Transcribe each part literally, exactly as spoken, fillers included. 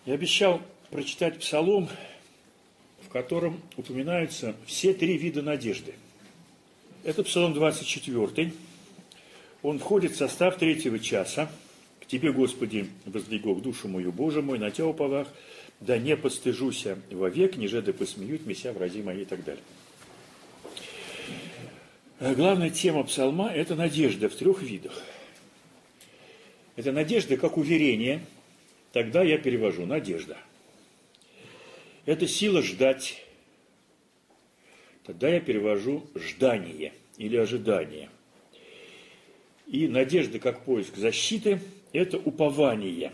Я обещал прочитать псалом, в котором упоминаются все три вида надежды. Это псалом двадцать четвёртый. Он входит в состав третьего часа. «К Тебе, Господи, возлегох душу мою, Боже мой, на Тебя уповах, да не постыжуся вовек, ниже да посмеют меня врази мои» и так далее. Главная тема псалма – это надежда в трех видах. Это надежда как уверение, тогда я перевожу надежда. Это сила ждать, тогда я перевожу ждание или ожидание. И надежда как поиск защиты – это упование.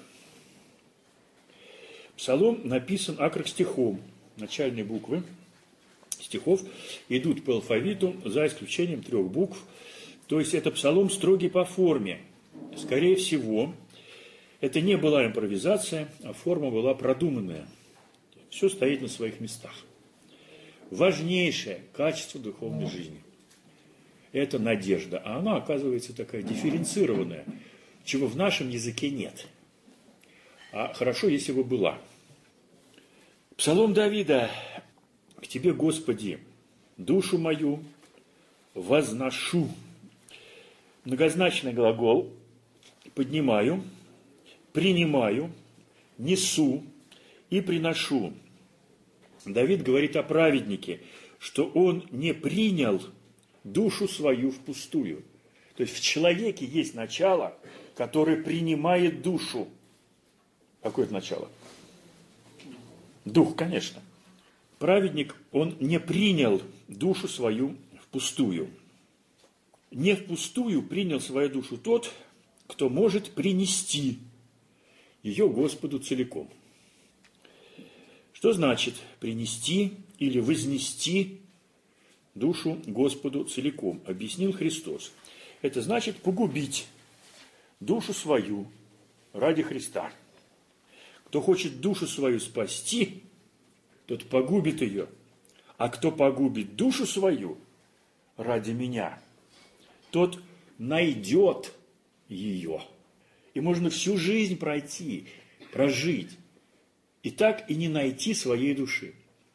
Псалом написан акростихом. Начальные буквы стихов идут по алфавиту за исключением трех букв. То есть это псалом строгий по форме. Скорее всего, это не была импровизация, а форма была продуманная. Все стоит на своих местах. Важнейшее качество духовной жизни – это надежда. А она, оказывается, такая дифференцированная, чего в нашем языке нет. А хорошо, если бы была. Псалом Давида. «К Тебе, Господи, душу мою возношу». Многозначный глагол. Поднимаю, принимаю, несу и приношу. Давид говорит о праведнике, что он не принял душу свою впустую. То есть в человеке есть начало, которое принимает душу. Какое это начало? Дух, конечно. Праведник, он не принял душу свою впустую. Не впустую принял свою душу тот, кто может принести ее Господу целиком. Что значит принести или вознести душу Господу целиком? Объяснил Христос. Это значит погубить душу свою ради Христа. Кто хочет душу свою спасти, тот погубит ее. А кто погубит душу свою ради меня, тот найдет ее. И можно всю жизнь пройти, прожить, и так и не найти своей души.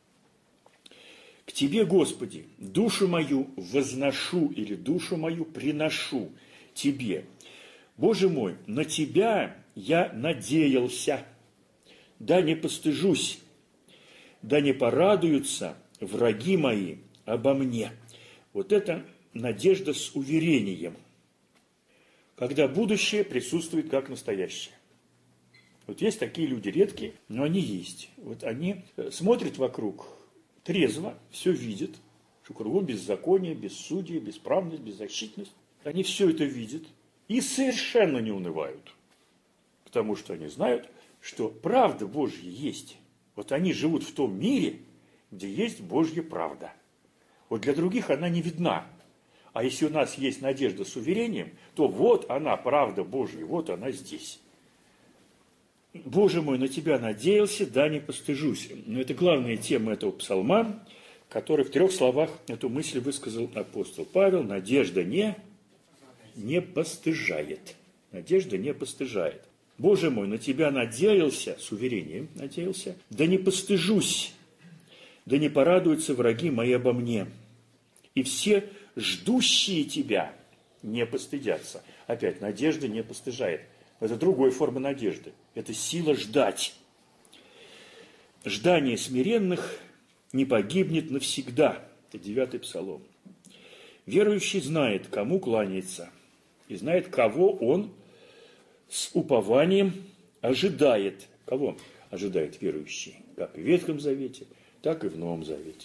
К Тебе, Господи, душу мою возношу или душу мою приношу Тебе. Боже мой, на Тебя я надеялся, да не постыжусь, да не порадуются враги мои обо мне. Вот это надежда с уверением, когда будущее присутствует как настоящее. Вот есть такие люди редкие, но они есть. Вот они смотрят вокруг трезво, все видят, что кругом беззаконие, бессудие, бесправность, беззащитность. Они все это видят и совершенно не унывают, потому что они знают, что правда Божья есть. Вот они живут в том мире, где есть Божья правда. Вот для других она не видна. А если у нас есть надежда с уверением, то вот она, правда Божья, вот она здесь. Боже мой, на Тебя надеялся, да не постыжусь. Но это главная тема этого псалма, который в трех словах эту мысль высказал апостол Павел. Надежда не, не постыжает. Надежда не постыжает. Боже мой, на Тебя надеялся, с уверением надеялся, да не постыжусь, да не порадуются враги мои обо мне. И все ждущие Тебя не постыдятся. Опять, надежда не постыжает. Это другая форма надежды. Это сила ждать. Ждание смиренных не погибнет навсегда. Это девятый псалом. Верующий знает, кому кланяется, и знает, кого он с упованием ожидает. Кого ожидает верующий? Как в Ветхом Завете, так и в Новом Завете.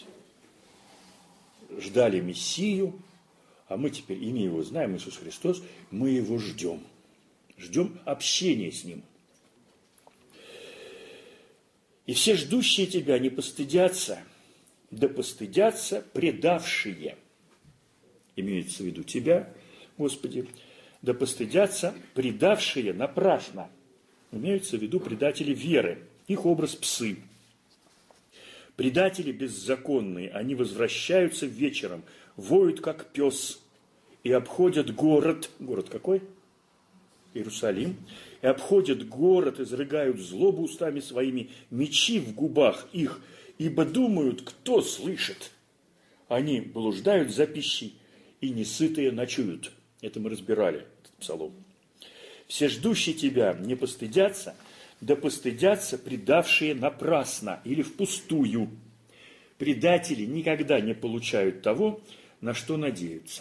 Ждали Мессию, а мы теперь, имя Его знаем, Иисус Христос, мы Его ждем. Ждем общения с Ним. И все ждущие Тебя не постыдятся, да постыдятся предавшие. Имеется в виду Тебя, Господи, да постыдятся предавшие напрасно. Имеются в виду предатели веры, их образ псы. Предатели беззаконные, они возвращаются вечером, воют как пес и обходят город. Город какой? Иерусалим, и обходят город, изрыгают злобу устами своими, мечи в губах их, ибо думают, кто слышит. Они блуждают за пищей, и несытые ночуют. Это мы разбирали, этот псалом. Все ждущие тебя не постыдятся, да постыдятся предавшие напрасно или впустую. Предатели никогда не получают того, на что надеются,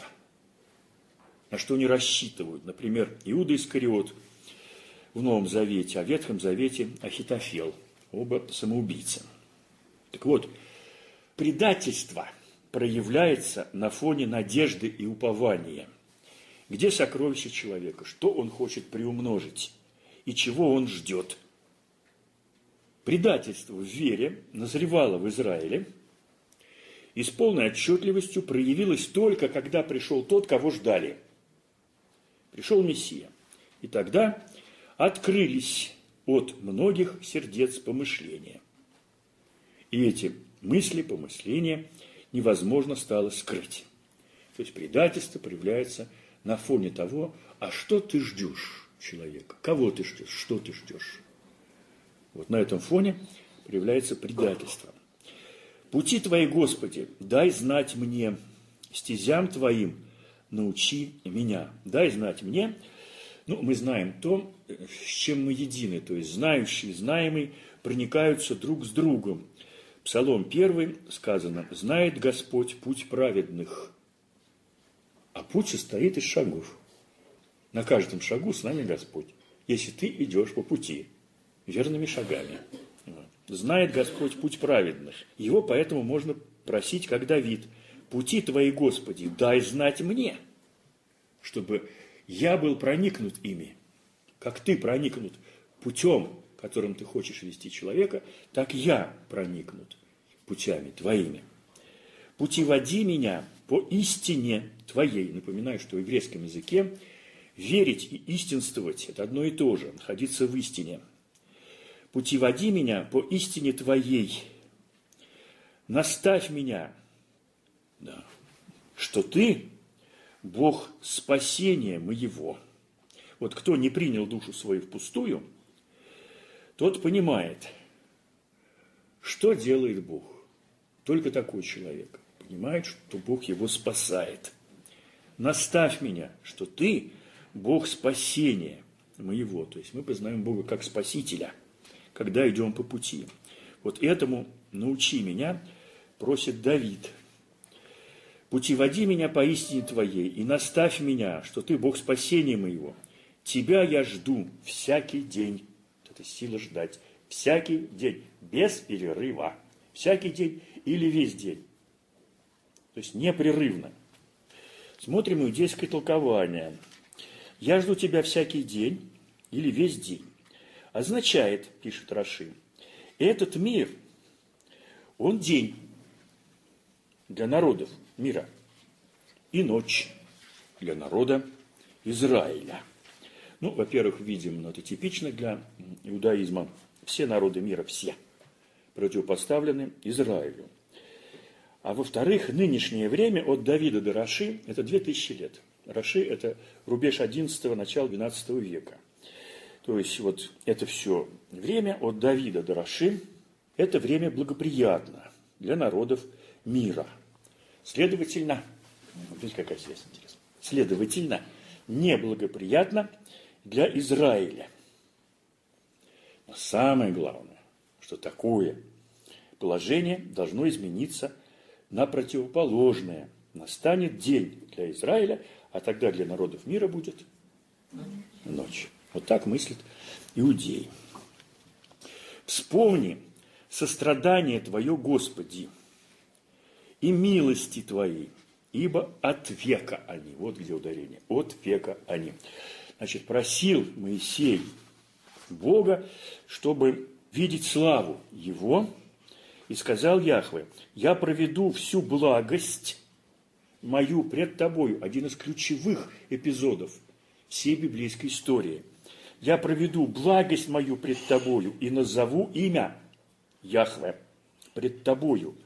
на что не рассчитывают. Например, Иуда Искариот в Новом Завете, а в Ветхом Завете Ахитофел, оба самоубийцы. Так вот, предательство проявляется на фоне надежды и упования. Где сокровище человека? Что он хочет приумножить? И чего он ждет? Предательство в вере назревало в Израиле и с полной отчетливостью проявилось только, когда пришел тот, кого ждали. Пришел Мессия. И тогда открылись от многих сердец помышления. И эти мысли, помышления невозможно стало скрыть. То есть предательство проявляется на фоне того, а что ты ждешь человека, кого ты ждешь, что ты ждешь. Вот на этом фоне проявляется предательство. Пути твои, Господи, дай знать мне, стезям твоим научи меня. Дай знать мне, ну, мы знаем то, с чем мы едины, то есть знающий, знаемый проникаются друг с другом. Псалом первый сказано: «Знает Господь путь праведных». А путь состоит из шагов. На каждом шагу с нами Господь, если ты идешь по пути верными шагами. Знает Господь путь праведных. Его поэтому можно просить, как Давид: «Пути твои, Господи, дай знать мне, чтобы я был проникнут ими». Как ты проникнут путем, которым ты хочешь вести человека, так я проникнут путями твоими. Пути води меня по истине твоей. Напоминаю, что в еврейском языке верить и истинствовать – это одно и то же, находиться в истине. Пути води меня по истине твоей. Наставь меня, да, что ты Бог спасения моего. Вот кто не принял душу свою впустую, тот понимает, что делает Бог. Только такой человек понимает, что Бог его спасает. Наставь меня, что ты Бог спасения моего. То есть мы познаем Бога как Спасителя, когда идем по пути. Вот этому научи меня, просит Давид. Пути води меня по истине твоей и наставь меня, что ты Бог спасения моего. Тебя я жду всякий день. Это сила ждать. Всякий день, без перерыва. Всякий день или весь день. То есть непрерывно. Смотрим иудейское толкование. Я жду тебя всякий день или весь день. Означает, пишет Раши, этот мир, он день для народов мира и ночь для народа Израиля. Ну, во-первых, видим, ну, это типично для иудаизма. Все народы мира, все противопоставлены Израилю. А во-вторых, нынешнее время от Давида до Раши – это две тысячи лет. Раши – это рубеж одиннадцатого, начало двенадцатого века. То есть вот это все время от Давида до Раши – это время благоприятно для народов мира. Следовательно, видите, какая связь интересная. Следовательно, неблагоприятно для Израиля. Но самое главное, что такое положение должно измениться на противоположное. Настанет день для Израиля, а тогда для народов мира будет ночь. Вот так мыслит иудей. Вспомни сострадание Твое, Господи, и милости Твои, ибо от века они. Вот где ударение. От века они. Значит, просил Моисей Бога, чтобы видеть славу Его, и сказал Яхве: я проведу всю благость мою пред тобою. Один из ключевых эпизодов всей библейской истории. Я проведу благость мою пред тобою и назову имя Яхве пред тобою.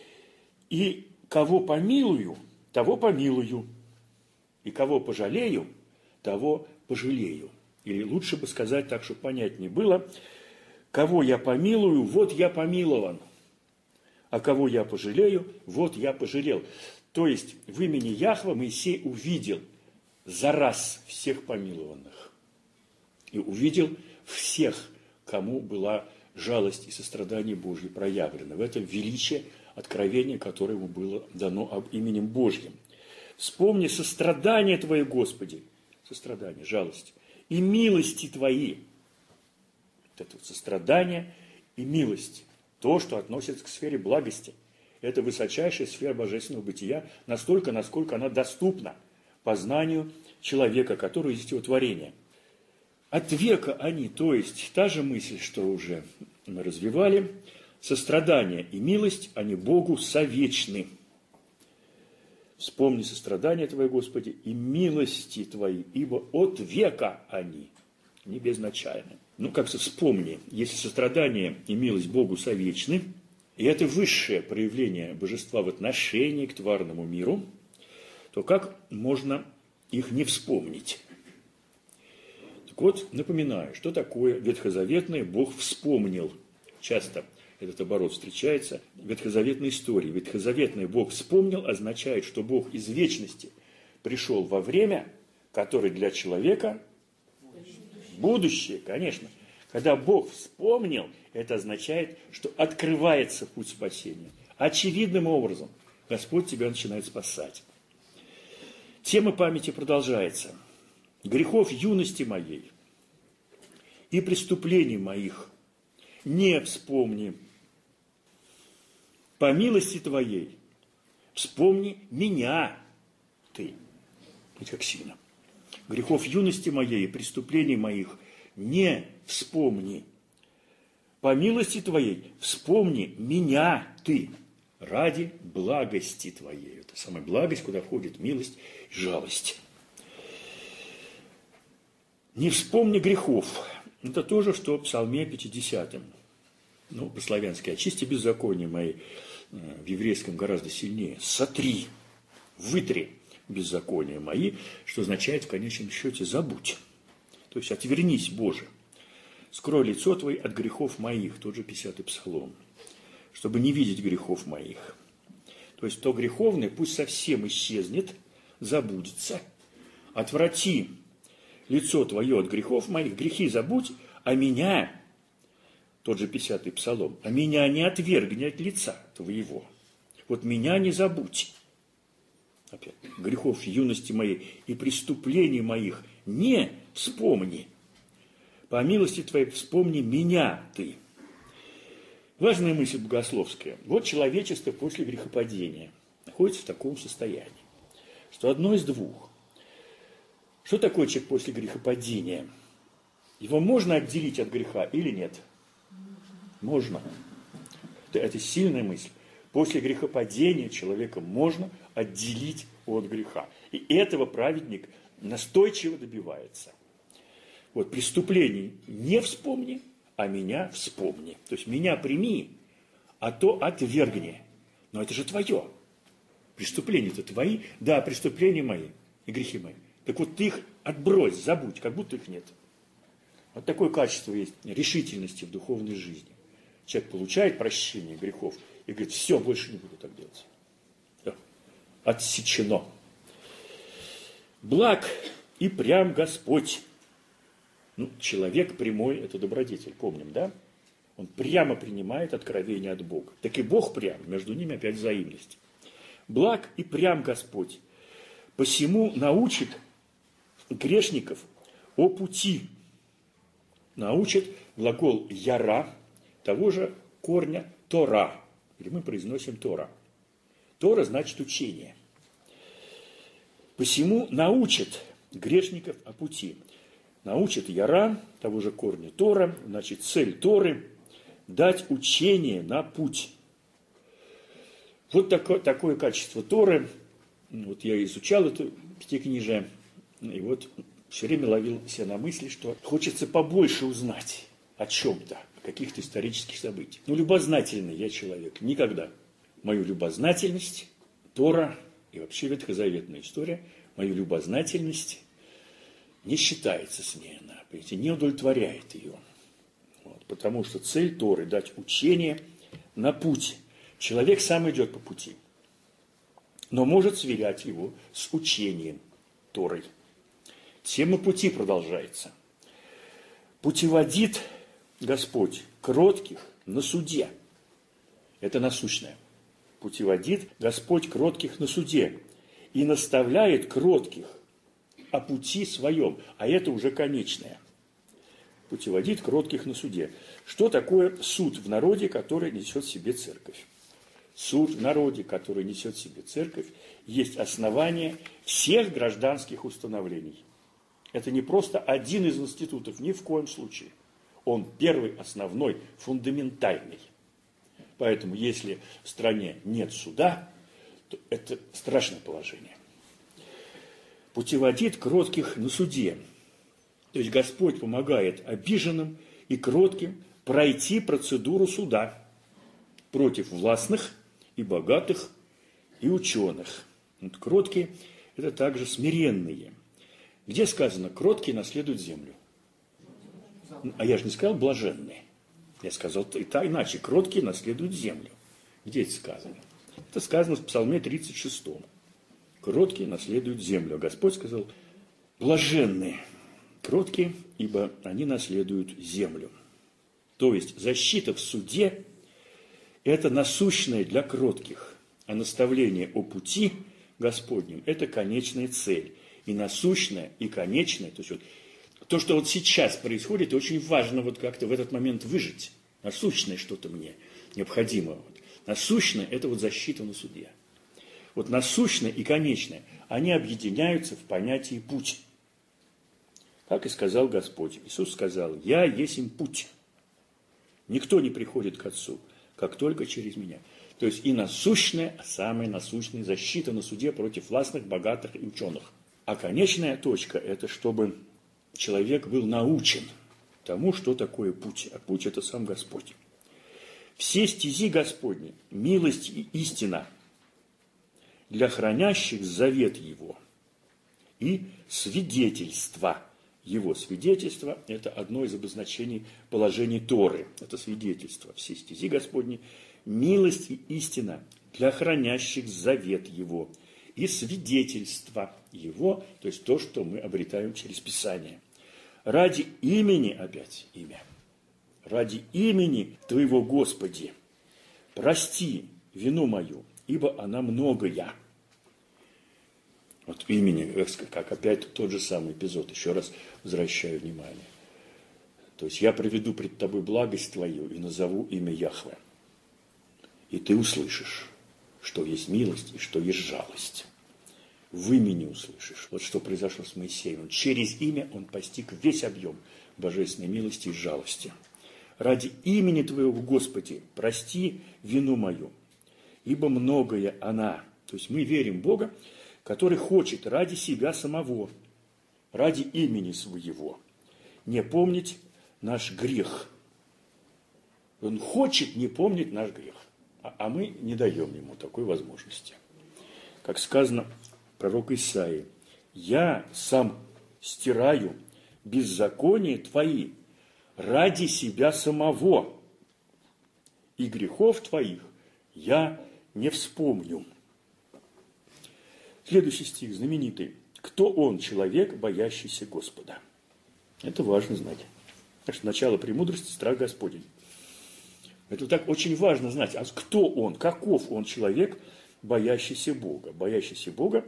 И кого помилую, того помилую. И кого пожалею, того пожалею. Или лучше бы сказать так, чтобы понятнее было: кого я помилую, вот я помилован, а кого я пожалею, вот я пожалел. То есть в имени Яхве Моисей увидел за раз всех помилованных и увидел всех, кому была жалость и сострадание Божье проявлено. В этом величие откровения, которое ему было дано об именем Божьим. Вспомни сострадание Твое, Господи, сострадание, жалость, и милости Твои. Вот это вот сострадание и милость, то, что относится к сфере благости. Это высочайшая сфера божественного бытия, настолько, насколько она доступна познанию человека, который есть его творение. От века они, то есть та же мысль, что уже мы развивали, сострадание и милость, они Богу совечны. Вспомни сострадание Твое, Господи, и милости Твои, ибо от века они, не безначальны. Ну, как-то вспомни, если сострадание и милость Богу совечны, и это высшее проявление божества в отношении к тварному миру, то как можно их не вспомнить? Так вот, напоминаю, что такое ветхозаветное «Бог вспомнил». Часто этот оборот встречается в ветхозаветной истории. Ветхозаветное «Бог вспомнил» означает, что Бог из вечности пришел во время, которое для человека будущее, конечно. Когда Бог вспомнил, это означает, что открывается путь спасения. Очевидным образом Господь тебя начинает спасать. Тема памяти продолжается. Грехов юности моей и преступлений моих не вспомни. По милости Твоей вспомни меня, Ты. Ведь как сильно. Грехов юности моей и преступлений моих не вспомни. По милости Твоей вспомни меня, Ты, ради благости Твоей. Это самая благость, куда входит милость и жалость. Не вспомни грехов. Это то же, что в Псалме пятидесятом. Ну, по-славянски: очисти беззакония мои. В еврейском гораздо сильнее. Сотри, вытри беззакония мои, что означает в конечном счете забудь. То есть отвернись, Боже. Скрой лицо Твое от грехов моих. Тот же пятидесятый псалом. Чтобы не видеть грехов моих. То есть то греховное пусть совсем исчезнет, забудется. Отврати лицо Твое от грехов моих, грехи забудь, а меня, тот же пятидесятый псалом, а меня не отвергни от лица Твоего. Вот меня не забудь. Опять, грехов юности моей и преступлений моих не вспомни. По милости Твоей вспомни меня, Ты. Важная мысль богословская. Вот человечество после грехопадения находится в таком состоянии, что одно из двух. Что такое человек после грехопадения? Его можно отделить от греха или нет? Можно. Это сильная мысль. После грехопадения человека можно отделить от греха. И этого праведник настойчиво добивается. Вот, преступлений не вспомни, а меня вспомни. То есть меня прими, а то отвергни. Но это же твое. Преступления-то твои. Да, преступления мои и грехи мои. Так вот ты их отбрось, забудь, как будто их нет. Вот такое качество есть решительности в духовной жизни. Человек получает прощение грехов и говорит: все, больше не буду так делать. Да. Отсечено. Благ и прям Господь. Ну, человек прямой – это добродетель, помним, да? Он прямо принимает откровение от Бога. Так и Бог прям, между ними опять взаимность. Благ и прям Господь. Посему научит грешников о пути. Научит глагол «яра», того же корня «тора». Или мы произносим «тора». «Тора» значит учение. Посему научит грешников о пути. Научит яра, того же корня Тора, значит, цель Торы – дать учение на путь. Вот такое, такое качество Торы. Вот я изучал это пятикнижие, и вот все время ловил себя на мысли, что хочется побольше узнать о чем-то, о каких-то исторических событиях. Ну, любознательный я человек, никогда. Мою любознательность, Тора и вообще ветхозаветная история, мою любознательность не считается с ней она, понимаете, не удовлетворяет ее. Вот, потому что цель Торы – дать учение на путь. Человек сам идет по пути, но может сверять его с учением Торой. Тема пути продолжается. Путеводит Господь кротких на суде. Это насущное. Путеводит Господь кротких на суде и наставляет кротких о пути своем, а это уже конечное. Путеводит кротких на суде. Что такое суд в народе, который несет в себе церковь? Суд в народе, который несет в себе церковь, есть основание всех гражданских установлений. Это не просто один из институтов, ни в коем случае. Он первый, основной, фундаментальный. Поэтому, если в стране нет суда, то это страшное положение. Путеводит кротких на суде. То есть Господь помогает обиженным и кротким пройти процедуру суда против властных и богатых и ученых. Вот кроткие – это также смиренные. Где сказано «кроткие наследуют землю»? А я же не сказал «блаженные». Я сказал и так иначе. «Кроткие наследуют землю». Где это сказано? Это сказано в Псалме тридцать шестом. «Кроткие наследуют землю». А Господь сказал «блаженные». Кроткие, ибо они наследуют землю. То есть защита в суде – это насущное для кротких, а наставление о пути Господнем – это конечная цель. И насущное, и конечное. То есть вот, то, что вот сейчас происходит, очень важно вот как-то в этот момент выжить. Насущное что-то мне необходимо. Вот. Насущное – это вот защита на суде. Вот насущное и конечное, они объединяются в понятии «путь». Как и сказал Господь. Иисус сказал: «Я есть им путь. Никто не приходит к Отцу, как только через меня». То есть и насущная, самая насущная защита на суде против властных, богатых и ученых. А конечная точка – это чтобы человек был научен тому, что такое путь. А путь – это сам Господь. Все стези Господни, милость и истина для хранящих завет Его и свидетельство Его. Свидетельство – это одно из обозначений положений Торы. Это свидетельство. Все стези Господни, милость и истина для хранящих завет Его и свидетельство Его, то есть то, что мы обретаем через Писание. Ради имени, опять имя, ради имени Твоего, Господи, прости вину мою, ибо она многая. Вот имени, как опять тот же самый эпизод, еще раз возвращаю внимание. То есть я приведу пред Тобой благость Твою и назову имя Яхве. И Ты услышишь, что есть милость и что есть жалость. В имени услышишь. Вот что произошло с Моисеем. Через имя он постиг весь объем божественной милости и жалости. Ради имени Твоего, Господи, прости вину мою, ибо многое она. То есть мы верим в Бога, который хочет ради себя самого, ради имени своего, не помнить наш грех. Он хочет не помнить наш грех, а мы не даем ему такой возможности. Как сказано пророк Исаии: «Я сам стираю беззаконие твои ради себя самого, и грехов твоих я не вспомню». Следующий стих знаменитый. «Кто он, человек, боящийся Господа?» Это важно знать. Потому что начало премудрости – страх Господень. Это так очень важно знать. А кто он, каков он человек, боящийся Бога? Боящийся Бога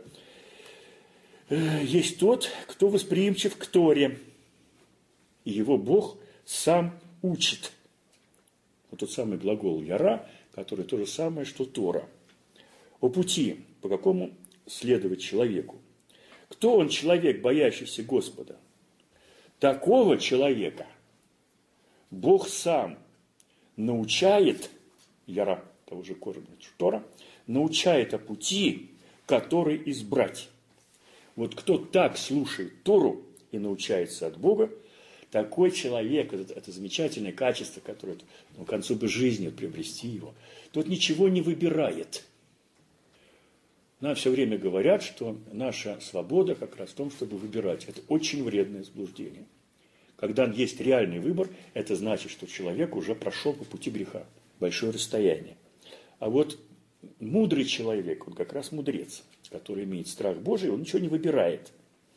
есть тот, кто восприимчив к Торе. И его Бог сам учит. Вот тот самый глагол «яра», который то же самое, что Тора. О пути, по какому следовать человеку. Кто он, человек, боящийся Господа? Такого человека Бог сам научает, яра, того же корня Тора, научает о пути, который избрать. Вот кто так слушает Тору и научается от Бога, такой человек, это, это замечательное качество, которое ну, к концу бы жизни приобрести его, тот ничего не выбирает. Нам все время говорят, что наша свобода как раз в том, чтобы выбирать. Это очень вредное заблуждение. Когда есть реальный выбор, это значит, что человек уже прошел по пути греха большое расстояние. А вот мудрый человек, он как раз мудрец, который имеет страх Божий, он ничего не выбирает.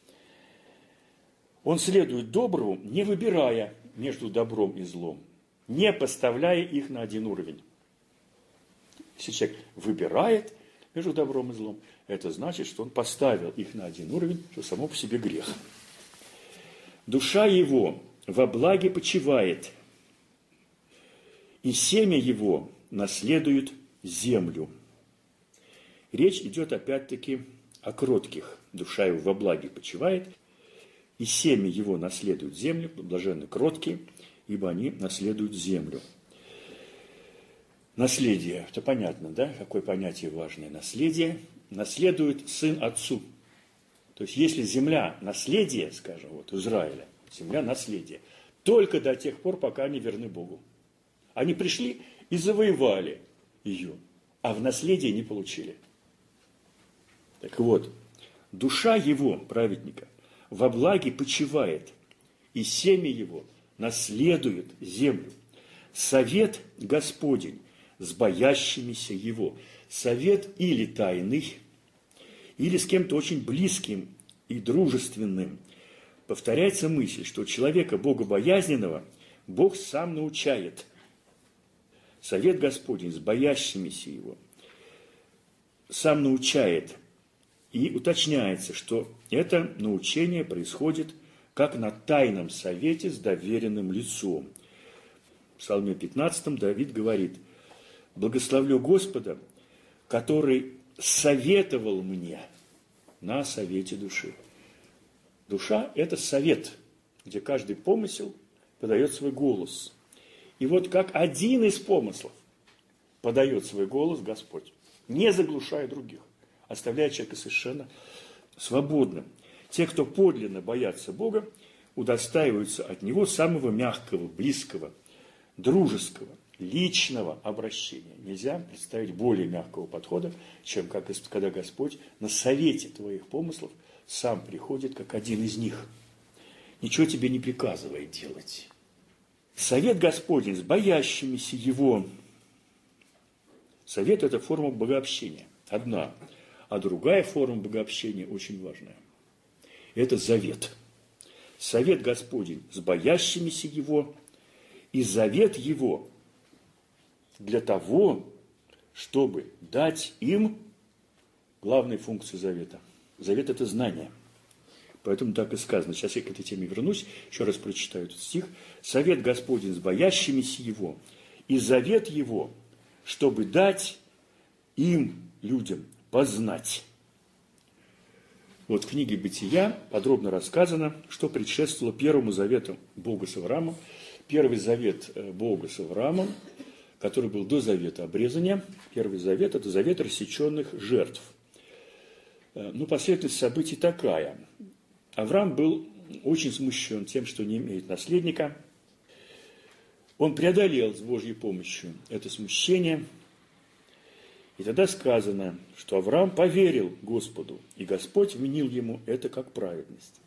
Он следует добру, не выбирая между добром и злом, не поставляя их на один уровень. Если человек выбирает между добром и злом, это значит, что он поставил их на один уровень, что само по себе грех. Душа его во благе почивает, и семя его наследует землю. Речь идет опять-таки о кротких. Душа его во благе почивает, и семя его наследует землю, блаженны кроткие, ибо они наследуют землю. Наследие, это понятно, да? Какое понятие важное? Наследие наследует сын отцу. То есть, если земля наследие, скажем, вот Израиля, земля наследие, только до тех пор, пока они верны Богу. Они пришли и завоевали ее, а в наследие не получили. Так вот, душа его, праведника, во благе почивает, и семя его наследует землю. Совет Господень с боящимися его. Совет или тайный, или с кем-то очень близким и дружественным. Повторяется мысль, что человека богобоязненного Бог сам научает. Совет Господень с боящимися его сам научает. И уточняется, что это научение происходит как на тайном совете с доверенным лицом. В Псалме пятнадцатом Давид говорит: «Благословлю Господа, который советовал мне на совете души». Душа – это совет, где каждый помысел подает свой голос. И вот как один из помыслов подает свой голос Господь, не заглушая других, оставляя человека совершенно свободным. Те, кто подлинно боятся Бога, удостаиваются от Него самого мягкого, близкого, дружеского, личного обращения. Нельзя представить более мягкого подхода, чем как, когда Господь на совете твоих помыслов сам приходит, как один из них. Ничего тебе не приказывает делать. Совет Господень с боящимися Его. Совет – это форма богообщения. Одна. А другая форма богообщения очень важная. Это завет. Совет Господень с боящимися Его. И завет Его для того, чтобы дать им главные функции завета. Завет – это знание. Поэтому так и сказано. Сейчас я к этой теме вернусь, еще раз прочитаю этот стих. Совет Господень с боящимися Его, и завет Его, чтобы дать им, людям, познать. Вот в книге «Бытия» подробно рассказано, что предшествовало первому завету Бога с Авраамом. Первый завет Бога с Авраамом, который был до завета обрезания. Первый завет – это завет рассеченных жертв. Ну, последовательность событий такая. Авраам был очень смущен тем, что не имеет наследника. Он преодолел с Божьей помощью это смущение. И тогда сказано, что Авраам поверил Господу, и Господь вменил ему это как праведность.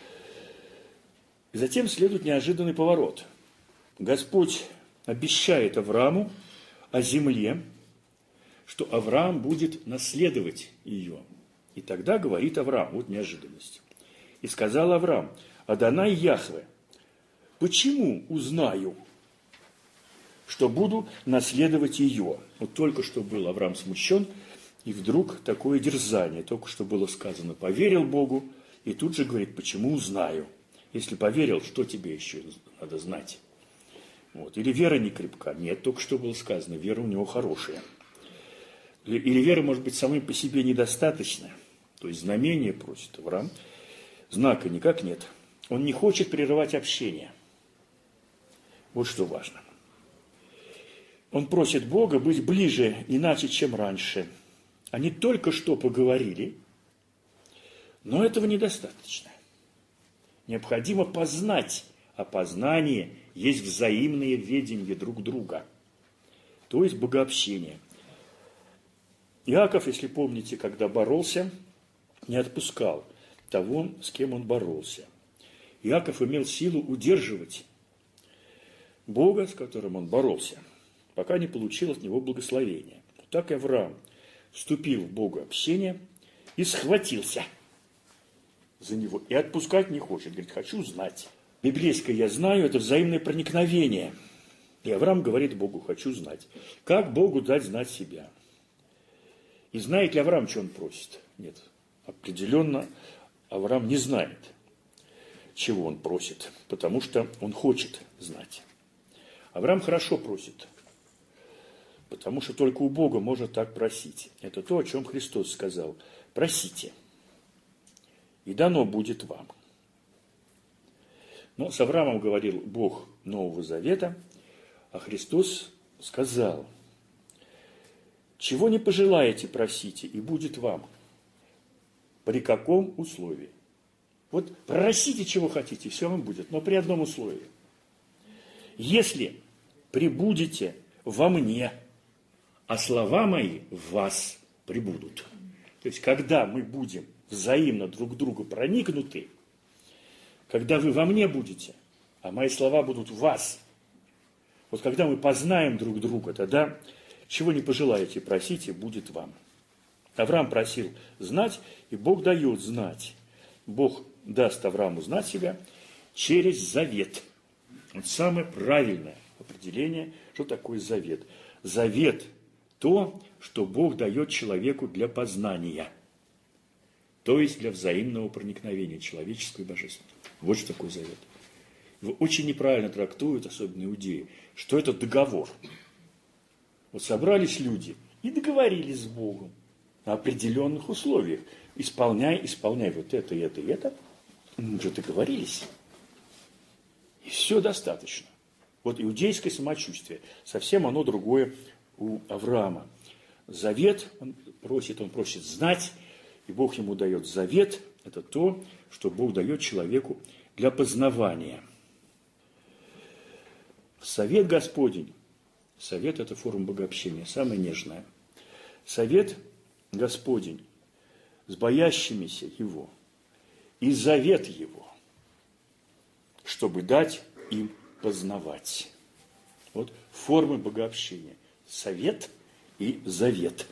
И затем следует неожиданный поворот. Господь обещает Аврааму о земле, что Авраам будет наследовать ее. И тогда говорит Авраам, вот неожиданность. И сказал Авраам: «Адонай Яхве, почему узнаю, что буду наследовать ее?» Вот только что был Авраам смущен, и вдруг такое дерзание. Только что было сказано: поверил Богу, и тут же говорит: почему узнаю? Если поверил, что тебе еще надо знать? Вот. Или вера не крепка? Нет, только что было сказано, вера у него хорошая. Или вера, может быть, самой по себе недостаточно. То есть знамение просит Авраам, знака никак нет. Он не хочет прерывать общение. Вот что важно. Он просит Бога быть ближе, иначе, чем раньше. Они только что поговорили, но этого недостаточно. Необходимо познать, а познание есть взаимное ведение друг друга, то есть богообщение. Иаков, если помните, когда боролся, не отпускал того, с кем он боролся. Иаков имел силу удерживать Бога, с которым он боролся, пока не получил от него благословения. Так и Авраам вступил в Бога общение и схватился за него. И отпускать не хочет. Говорит, хочу знать. Библейское «я знаю» – это взаимное проникновение. И Авраам говорит Богу, хочу знать. Как Богу дать знать себя? И знает ли Авраам, что он просит? Нет. Определенно Авраам не знает, чего он просит, потому что он хочет знать. Авраам хорошо просит, потому что только у Бога можно так просить. Это то, о чем Христос сказал. Просите, и дано будет вам. Но с Авраамом говорил Бог Нового Завета, а Христос сказал, чего не пожелаете, просите, и будет вам. При каком условии? Вот просите, чего хотите, все вам будет, но при одном условии. Если пребудете во мне, а слова мои в вас пребудут. То есть, когда мы будем взаимно друг к другу проникнуты, когда вы во мне будете, а мои слова будут в вас, вот когда мы познаем друг друга, тогда чего не пожелаете, просите, будет вам. Авраам просил знать, и Бог дает знать. Бог даст Аврааму знать себя через завет. Вот самое правильное определение, что такое завет. Завет – то, что Бог дает человеку для познания, то есть для взаимного проникновения человеческого и божественного. Вот что такое завет. Его очень неправильно трактуют, особенно иудеи, что это договор. Вот собрались люди и договорились с Богом на определенных условиях. Исполняй, исполняй вот это, это и это. Мы уже договорились. И все достаточно. Вот иудейское самочувствие. Совсем оно другое у Авраама. Завет он просит, он просит знать, и Бог ему дает завет. Это то, что Бог дает человеку для познавания. Совет Господень. Совет – это форма богообщения, самая нежная. Совет Господень с боящимися Его и завет Его, чтобы дать им познавать. Вот формы богообщения. Совет и завет.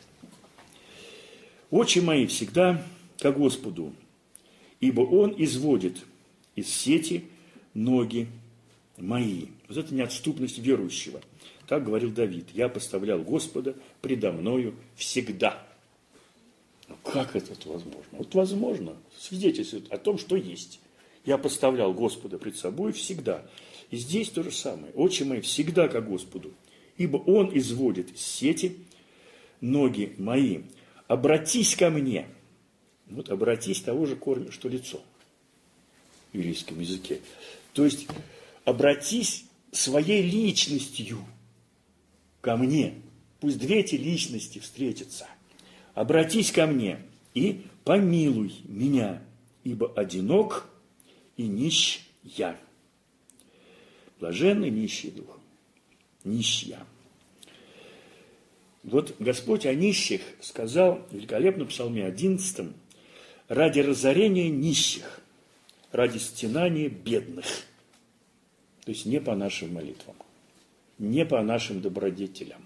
Очи мои всегда ко Господу, ибо Он изводит из сети ноги мои. Вот это неотступность верующего. Так говорил Давид. Я поставлял Господа предо мною всегда. Ну, как это возможно? Вот возможно. Свидетельствует о том, что есть. Я поставлял Господа пред собой всегда. И здесь то же самое. Очи мои всегда ко Господу, ибо Он изводит из сети ноги мои. Обратись ко мне. Вот обратись того же корня, что лицо в еврейском языке. То есть обратись своей личностью ко мне. Пусть две эти личности встретятся. Обратись ко мне и помилуй меня, ибо одинок и нищ я. Блаженный нищий духом, нищ я. Вот Господь о нищих сказал в великолепном Псалме одиннадцатом: ради разорения нищих, ради стенания бедных. То есть не по нашим молитвам, не по нашим добродетелям,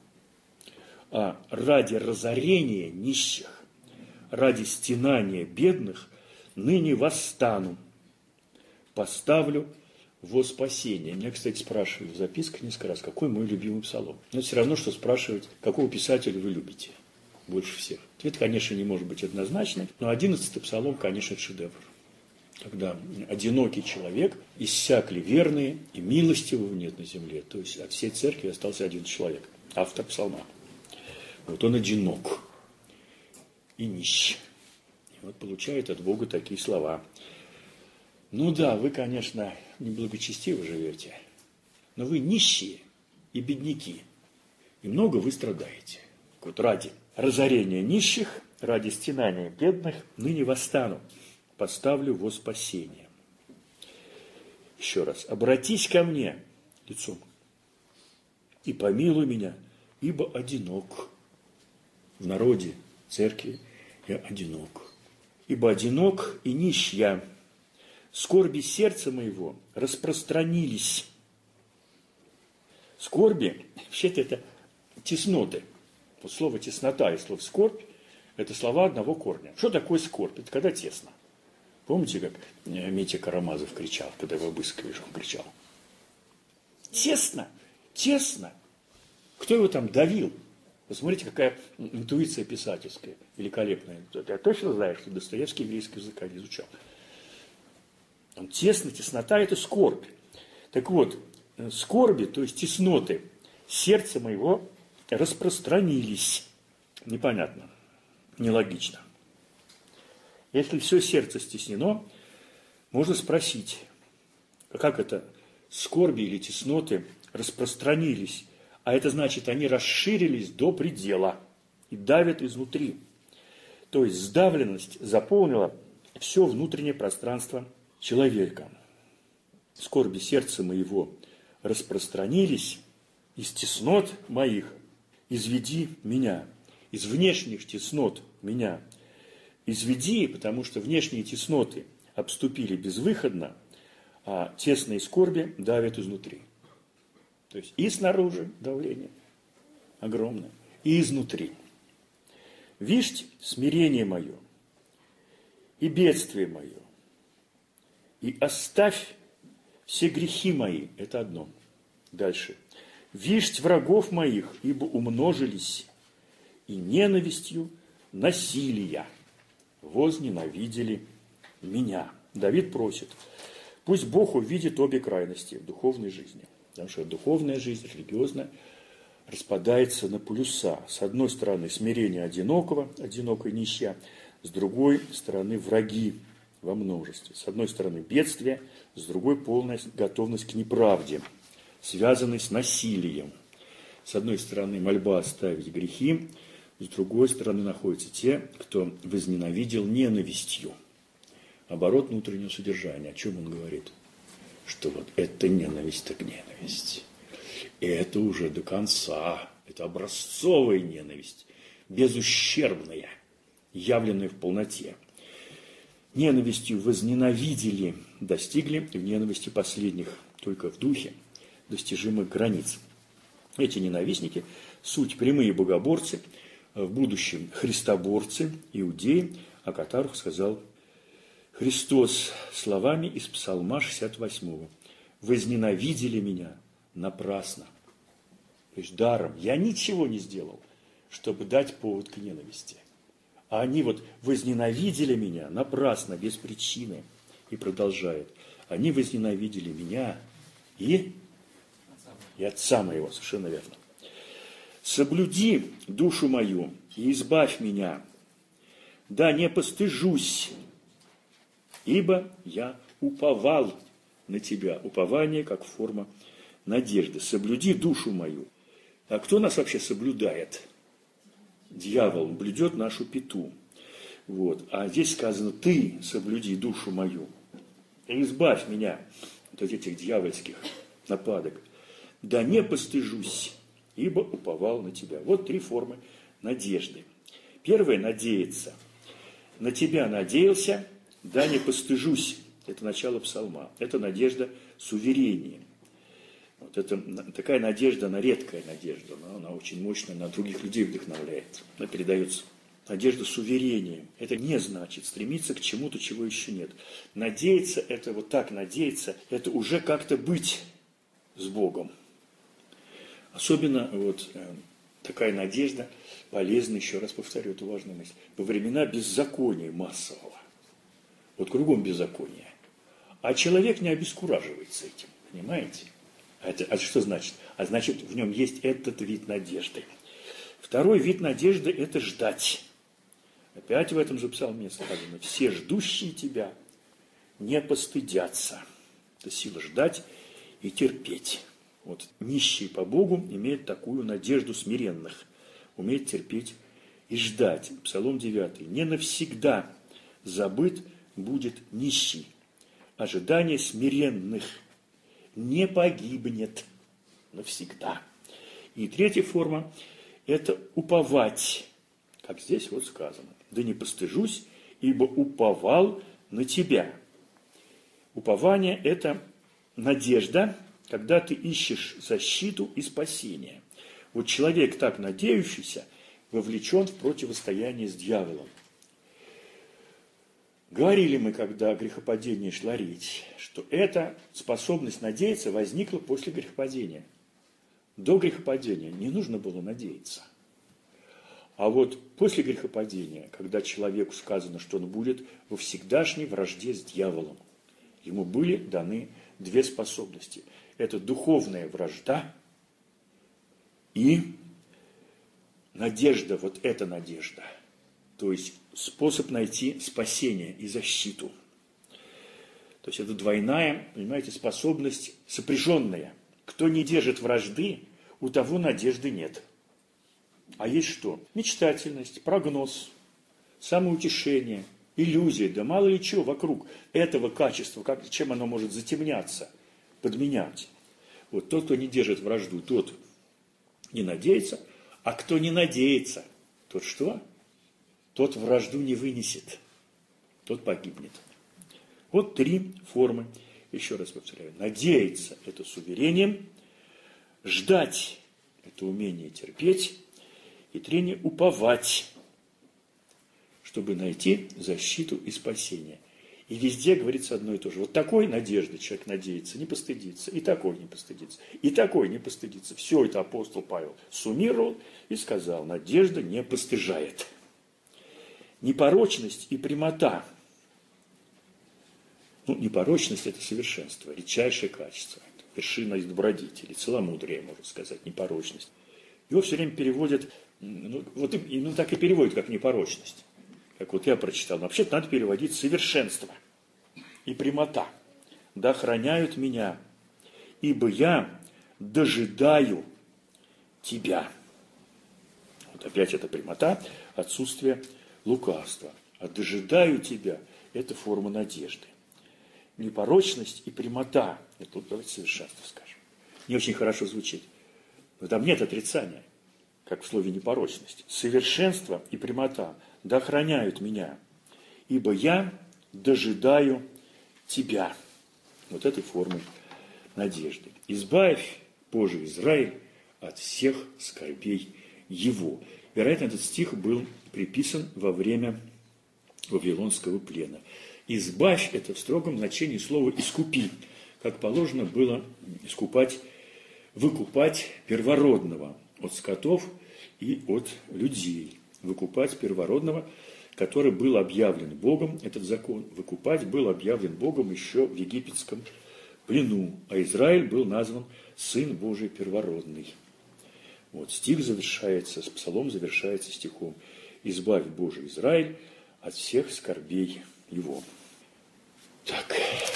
а ради разорения нищих, ради стенания бедных ныне восстану, поставлю во спасение. Меня, кстати, спрашивали в записках несколько раз, какой мой любимый псалом. Но это все равно, что спрашивать, какого писателя вы любите больше всех. Ответ, конечно, не может быть однозначный, но одиннадцатый псалом, конечно, шедевр. Когда одинокий человек, иссякли верные, и милостивого нет на земле. То есть от всей церкви остался один человек, автор псалма. Вот он одинок и нищ. И вот получает от Бога такие слова. Ну да, вы, конечно, неблагочестиво живете, но вы нищие и бедняки, и много вы страдаете. Вот ради разорения нищих, ради стенания бедных, ныне восстану, поставлю во спасение. Еще раз, обратись ко мне лицом и помилуй меня, ибо одинок в народе, в церкви я одинок. Ибо одинок и нищ я. Скорби сердца моего распространились. Скорби, вообще-то это тесноты. Вот слово теснота и слово скорбь – это слова одного корня. Что такое скорбь? Это когда тесно. Помните, как Митя Карамазов кричал, когда его обыскивали, он кричал? Тесно, тесно. Кто его там давил? Посмотрите, какая интуиция писательская, великолепная. Я точно знаю, что Достоевский еврейского языка не изучал. Он тесно, теснота – это скорбь. Так вот, скорби, то есть тесноты, сердца моего распространились. Непонятно, нелогично. Если все сердце стеснено, можно спросить, как это скорби или тесноты распространились, а это значит, они расширились до предела и давят изнутри. То есть сдавленность заполнила все внутреннее пространство человека. Скорби сердца моего распространились, из теснот моих изведи меня, из внешних теснот меня изведи, потому что внешние тесноты обступили безвыходно, а тесные скорби давят изнутри. То есть и снаружи давление огромное, и изнутри. Вишь смирение мое, и бедствие мое, и оставь все грехи мои, это одно. Дальше. Вишь врагов моих, ибо умножились, и ненавистью насилия возненавидели меня. Давид просит, пусть Бог увидит обе крайности в духовной жизни. Потому что духовная жизнь, религиозная, распадается на полюса. С одной стороны смирение одинокого, одинокой нищая, с другой стороны враги во множестве. С одной стороны бедствие, с другой полная готовность к неправде, связанной с насилием. С одной стороны мольба оставить грехи, с другой стороны находятся те, кто возненавидел ненавистью. Оборот внутреннего содержания. О чем он говорит? Что вот это ненависть, так ненависть. И это уже до конца. Это образцовая ненависть, безущербная, явленная в полноте. Ненавистью возненавидели, достигли в ненависти последних, только в духе достижимых границ. Эти ненавистники – суть прямые богоборцы, в будущем христоборцы, иудеи, о которых сказал Христос словами из Псалма шестьдесят восьмого. «Возненавидели меня напрасно». То есть даром. Я ничего не сделал, чтобы дать повод к ненависти. А они вот возненавидели меня напрасно, без причины. И продолжает. Они возненавидели меня и, и отца моего. Совершенно верно. «Соблюди душу мою и избавь меня, да не постыжусь, ибо я уповал на тебя». Упование как форма надежды. Соблюди душу мою. А кто нас вообще соблюдает? Дьявол блюдет нашу пяту. Вот. А здесь сказано: ты соблюди душу мою. И избавь меня от этих дьявольских нападок. Да не постыжусь, ибо уповал на тебя. Вот три формы надежды. Первая – надеяться. На тебя надеялся, да не постыжусь. Это начало псалма. Это надежда с уверением. Вот это такая надежда, она редкая надежда, но она очень мощно на других людей вдохновляет. Она передается. Надежда с уверением. Это не значит стремиться к чему-то, чего еще нет. Надеяться – это вот так надеяться, это уже как-то быть с Богом. Особенно вот э, такая надежда полезна, еще раз повторю эту важную мысль, во времена беззакония массового. Вот кругом беззаконие. А человек не обескураживается этим, понимаете? А это, а что значит? А значит, в нем есть этот вид надежды. Второй вид надежды – это ждать. Опять в этом же псалме сказано: все ждущие тебя не постыдятся. Это сила ждать и терпеть. Вот нищие по Богу имеют такую надежду смиренных, умеют терпеть и ждать. Псалом девятый. Не навсегда забыт будет нищий. Ожидание смиренных не погибнет навсегда. И третья форма – это уповать. как здесь вот сказано. Да не постыжусь, ибо уповал на тебя. Упование – это надежда, когда ты ищешь защиту и спасение. Вот человек, так надеющийся, вовлечен в противостояние с дьяволом. Говорили мы, когда о грехопадении шла речь, что эта способность надеяться возникла после грехопадения. До грехопадения не нужно было надеяться. А вот после грехопадения, когда человеку сказано, что он будет во всегдашней вражде с дьяволом, ему были даны две способности. Это духовная вражда и надежда, вот эта надежда. То есть способ найти спасение и защиту. То есть это двойная, понимаете, способность сопряженная. Кто не держит вражды, у того надежды нет. А есть что? Мечтательность, прогноз, самоутешение, иллюзия, да мало ли чего вокруг этого качества, как, чем оно может затемняться, подменять. Вот тот, кто не держит вражду, тот не надеется, а кто не надеется, тот что? Тот вражду не вынесет, тот погибнет. Вот три формы, еще раз повторяю. Надеяться – это с уверением, ждать – это умение терпеть, и третье – уповать, чтобы найти защиту и спасение. И везде говорится одно и то же. Вот такой надежды человек надеется, не постыдится, и такой не постыдится, и такой не постыдится. Все это апостол Павел суммировал и сказал, надежда не постыжает. Непорочность и прямота. Ну, непорочность – это совершенство, редчайшее качество. Это вершина из добродетели, целомудрие, можно сказать, непорочность. Его все время переводят, ну, вот именно так и переводят, как непорочность. Как вот я прочитал. Но вообще-то надо переводить совершенство и прямота. Да охраняют меня, ибо я дожидаю тебя. Вот опять эта прямота, отсутствие лукавства. А дожидаю тебя – это форма надежды. Непорочность и прямота – это, давайте совершенство скажем. Не очень хорошо звучит. Но там нет отрицания, как в слове непорочность. Совершенство и прямота да охраняют меня, ибо я дожидаю тебя. Вот этой формой надежды. Избавь, Боже, Израиль от всех скорбей его. Вероятно, этот стих был приписан во время Вавилонского плена. Избавь – это в строгом значении слова искупи, как положено было искупать, выкупать первородного от скотов и от людей. Выкупать первородного, который был объявлен Богом, этот закон, выкупать был объявлен Богом еще в египетском плену, а Израиль был назван Сын Божий первородный. Вот стих завершается, псалом завершается стихом «Избавь, Боже, Израиль от всех скорбей его». Так,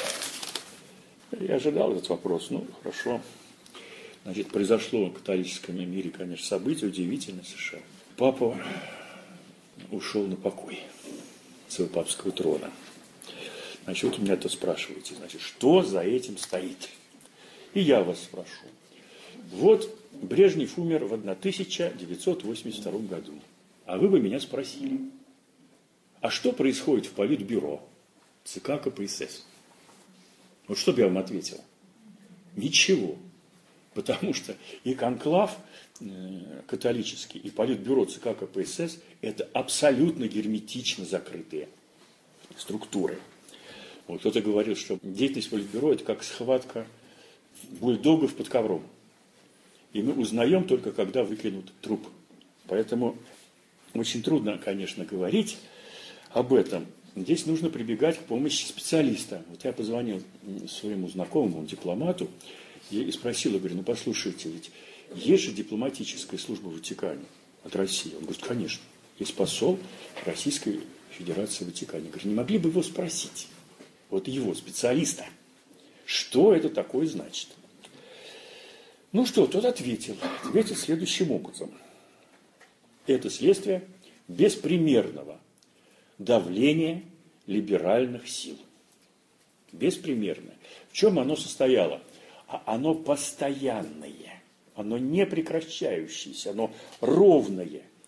я ожидал этот вопрос, ну, хорошо. Значит, произошло в католическом мире, конечно, событие удивительное совершенно. Папа ушел на покой с своего папского трона. Значит, вот у меня то спрашиваете, значит, что за этим стоит? И я вас спрошу. Вот Брежнев умер в тысяча девятьсот восемьдесят втором году. А вы бы меня спросили, а что происходит в Политбюро ЦК КПСС? Вот что бы я вам ответил? Ничего. Потому что и конклав католический, и Политбюро ЦК КПСС – это абсолютно герметично закрытые структуры. Вот кто-то говорил, что деятельность Политбюро – это как схватка бульдогов под ковром. И мы узнаем только, когда выкинут труп. Поэтому очень трудно, конечно, говорить об этом. Здесь нужно прибегать к помощи специалиста. Вот я позвонил своему знакомому дипломату и спросил, я говорю, ну послушайте, ведь есть же дипломатическая служба в Ватикане от России. Он говорит, конечно, есть посол Российской Федерации в Ватикане. Я говорю, не могли бы его спросить, вот его, специалиста, что это такое значит? Ну что, тот ответил, ответил следующим образом. Это следствие беспримерного давления либеральных сил. Беспримерное. В чем оно состояло? А оно постоянное, оно не прекращающееся, оно ровное.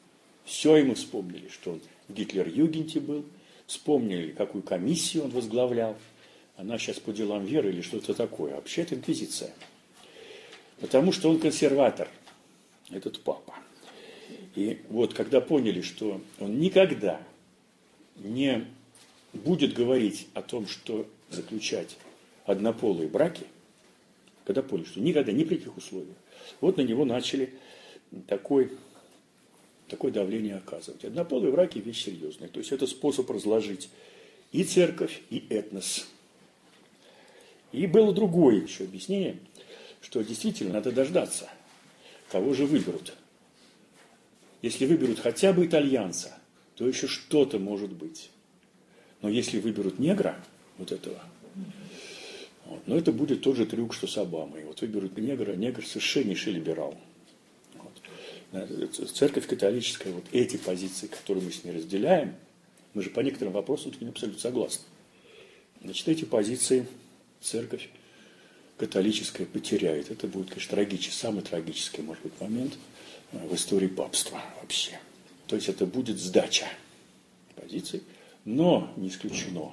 Все ему вспомнили, что он в Гитлер-Югенте был, вспомнили, какую комиссию он возглавлял. Она сейчас по делам веры или что-то такое. А вообще это инквизиция. Потому что он консерватор, этот папа. И вот когда поняли, что он никогда не будет говорить о том, что заключать однополые браки, когда поняли, что никогда, ни при каких условиях, вот на него начали такой, такое давление оказывать. Однополые браки – вещь серьезная. То есть это способ разложить и церковь, и этнос. И было другое еще объяснение, что действительно надо дождаться, кого же выберут. Если выберут хотя бы итальянца, то еще что-то может быть. Но если выберут негра, вот этого, вот, но это будет тот же трюк, что с Обамой. Вот выберут негра, негр совершеннейший либерал. Вот. Церковь католическая, вот эти позиции, которые мы с ней разделяем, мы же по некоторым вопросам с ними абсолютно согласны. Значит, эти позиции церковь католическая потеряет. Это будет, конечно, трагический, самый трагический, может быть, момент в истории папства вообще. То есть это будет сдача позиций, но не исключено.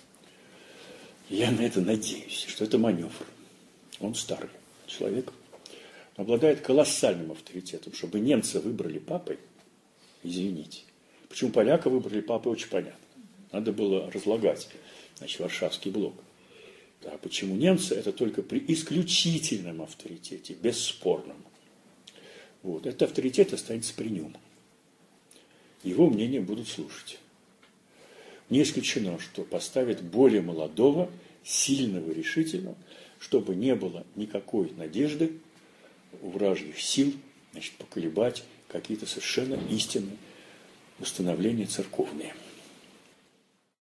Я на это надеюсь, что это маневр. Он старый человек, обладает колоссальным авторитетом, чтобы немцы выбрали папой, извините. Почему поляка выбрали папой, очень понятно. Надо было разлагать, значит, Варшавский блок. А почему немцы? Это только при исключительном авторитете, бесспорном. Вот. Этот авторитет останется при нем. Его мнение будут слушать. Не исключено, что поставят более молодого, сильного, решительного, чтобы не было никакой надежды у вражьих сил, значит, поколебать какие-то совершенно истинные установления церковные.